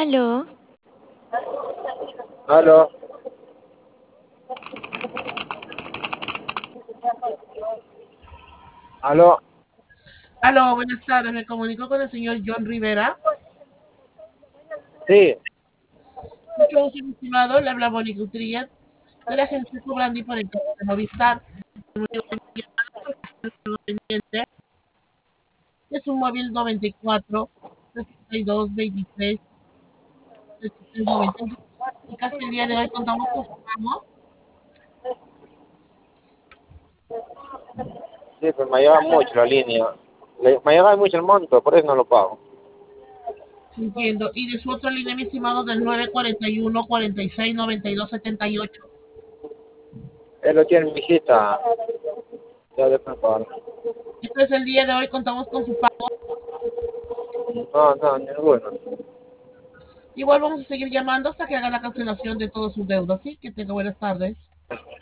Aló, Aló, aló, Aló, buenas tardes. Me comunico con el señor John Rivera. sí, Mucho gusto, mi estimado. Le habla Mónica Utrilla de la agencia Cobrandi por el caso de Movistar. El motivo de mi llamada pendiente es un móvil 94 62 23 33 92. Y casi el día de hoy contamos con su pago. sí, pues me lleva mucho la línea. Me lleva mucho el monto, por eso no lo pago. Entiendo. Y de su otra línea, mi estimado, del 941 46 92 78. Él lo tiene mi hijita, ya de pagar. Entonces el día de hoy contamos con su pago. No, no, ninguno. Igual vamos a seguir llamando hasta que haga la cancelación de todas sus deudas. ¿Sí? Que tenga buenas tardes.